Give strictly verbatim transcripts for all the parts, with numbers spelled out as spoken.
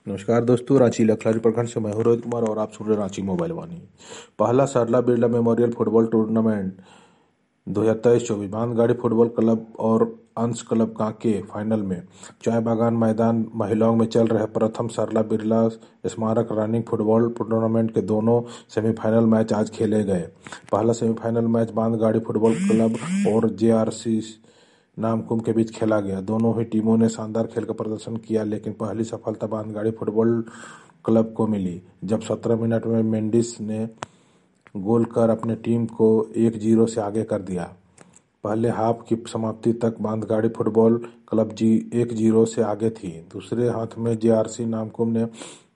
नमस्कार दोस्तों, रांची लखराजू प्रखंड से मैं हूं रोहित कुमार और आप सुन रहे हैं रांची मोबाइल वाणी। पहला Sarla Birla memorial football tournament दो हज़ार तेईस चौबीस बांधगाड़ी फुटबॉल क्लब और अंश क्लब कांके फाइनल में चाय बागान मैदान महिलाओं में चल रहे प्रथम सरला बिरला स्मारक रनिंग फुटबॉल टूर्नामेंट के दोनों सेमीफाइनल मैच आज खेले गए। पहला semifinal match Bandhgadi football club और जेआरसी नामकुम के बीच खेला गया। दोनों ही टीमों ने शानदार खेल का प्रदर्शन किया, लेकिन पहली सफलता बांधगाड़ी फुटबॉल क्लब को मिली जब सत्रह मिनट में मेंडिस ने गोल कर अपने टीम को एक जीरो से आगे कर दिया। पहले हाफ की समाप्ति तक बांधगाड़ी फुटबॉल क्लब जी एक जीरो से आगे थी। दूसरे हाथ में जेआरसी नामकुम ने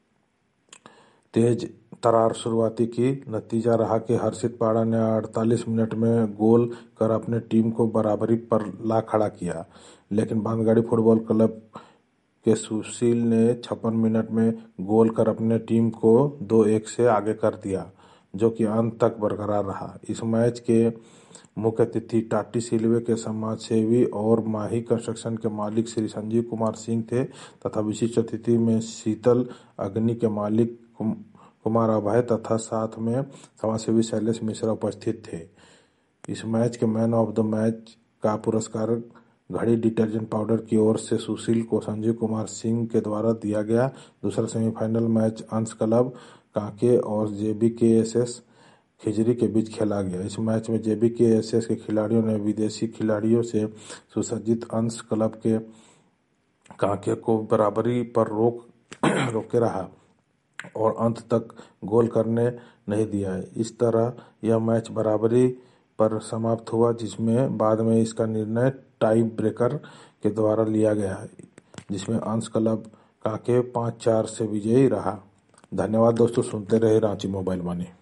तेज तरार शुरुआती की। नतीजा रहा कि हर्षित पाड़ा ने अड़तालीस मिनट में गोल कर अपने टीम को बराबरी पर ला खड़ा किया, लेकिन बांधगाड़ी फुटबॉल क्लब के सुशील ने छप्पन मिनट में गोल कर अपने टीम को दो एक से आगे कर दिया, जो कि अंत तक बरकरार रहा। इस मैच के मुख्य अतिथि टाटी सिलवे के समाजसेवी और माही कंस्ट्रक्शन के मालिक श्री संजीव कुमार सिंह थे तथा विशिष्ट अतिथि में शीतल अग्नि के मालिक कुमार अभय तथा साथ में समाजसेवी शैलेश मिश्रा उपस्थित थे। इस मैच के मैन ऑफ द मैच का पुरस्कार घड़ी डिटर्जेंट पाउडर की ओर से सुशील को संजीव कुमार सिंह के द्वारा दिया गया। दूसरा semifinal match Ansh club Kanke और जेबी के एस एस खिजरी के बीच खेला गया। इस मैच में जेबी के एस एस के खिलाड़ियों ने विदेशी खिलाड़ियों से सुसज्जित अंश क्लब के कांके को बराबरी पर रोक रोके रहा और अंत तक गोल करने नहीं दिया। इस तरह यह मैच बराबरी पर समाप्त हुआ, जिसमें बाद में इसका निर्णय टाई ब्रेकर के द्वारा लिया गया, जिसमें अंश क्लब कांके पाँच चार से विजयी रहा। धन्यवाद दोस्तों, सुनते रहे रांची मोबाइल वाणी।